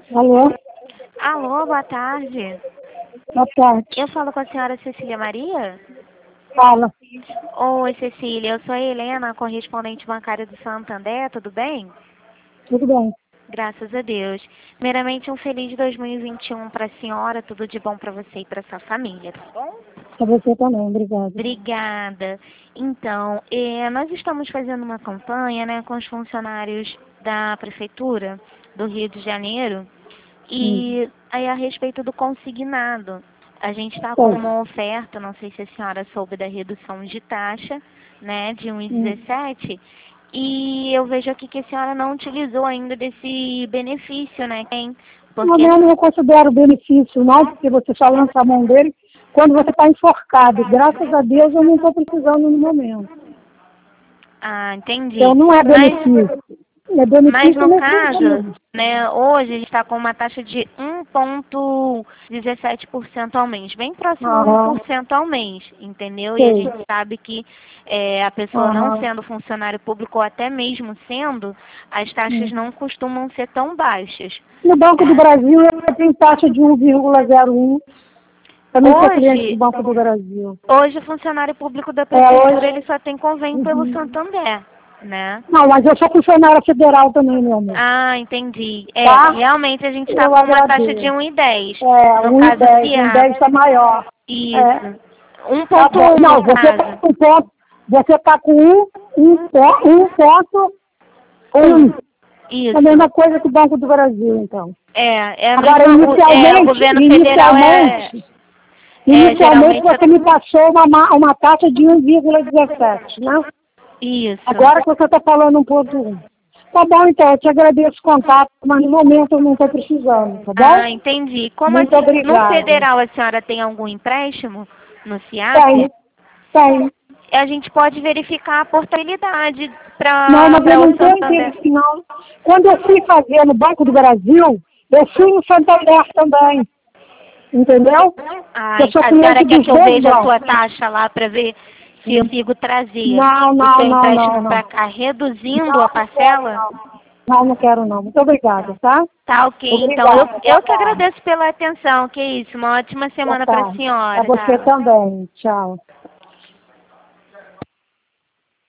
Alô? Alô, boa tarde. Boa tarde. Eu falo com a senhora Cecília Maria? Fala. Oi, Cecília, eu sou a Helena, correspondente bancária do Santander, tudo bem? Tudo bem. Graças a Deus. Primeiramente, um feliz 2021 para a senhora, tudo de bom para você e para sua família, tá bom? Para você também, obrigada. Obrigada. Então, nós estamos fazendo uma campanha, né, com os funcionários da Prefeitura do Rio de Janeiro e aí a respeito do consignado. A gente está com uma oferta, não sei se a senhora soube da redução de taxa, né, de 1,17, e eu vejo aqui que a senhora não utilizou ainda desse benefício, né, porque... Eu não considero benefício, não, porque você só lança a mão dele quando você está enforcado. Graças a Deus eu não estou precisando no momento. Ah, entendi. Então não é benefício. É benefício Mas no nesse caso, momento. né, hoje a gente está com uma taxa de 1,17% ao mês, bem próximo a 1% ao mês, entendeu? E a gente sabe que a pessoa não sendo funcionário público ou até mesmo sendo, as taxas não costumam ser tão baixas. No Banco do Brasil eu tenho taxa de 1,01. Também sou cliente do Banco do Brasil. Hoje o funcionário público da prefeitura ele só tem convênio pelo Santander, né? Não, mas eu sou funcionária federal também, meu amor. Ah, entendi. Tá? Realmente a gente está Eu com uma agradeço. taxa de 1,10. É, No caso, 1,10 está maior. Isso. É. 1,1 Não, no caso. você está com 1,1. Isso. A mesma coisa que o Banco do Brasil, então. Agora, o governo federal Inicialmente você me passou uma taxa de 1,17, né? Isso. Agora que você está falando 1,1. Tá bom, então, eu te agradeço o contato, mas no momento eu não estou precisando, tá bom? Ah, entendi. Muito assim, obrigada. no federal a senhora tem algum empréstimo no SIAP? Tem. A gente pode verificar a portabilidade para Não, mas eu não estou Santander. entendendo, não. Quando eu fui fazer no Banco do Brasil, eu fui no Santander também. Entendeu? Ah, Eu sou a senhora cliente quer dos que eu dois veja a sua bancos. taxa lá para ver se eu consigo trazer Não, o não, seu não, empréstimo não. para cá, reduzindo a parcela? Não quero não. Muito obrigada, tá? Tá ok, então Obrigada. eu que agradeço pela atenção, que isso, uma ótima semana para a senhora. Para você também. Tchau.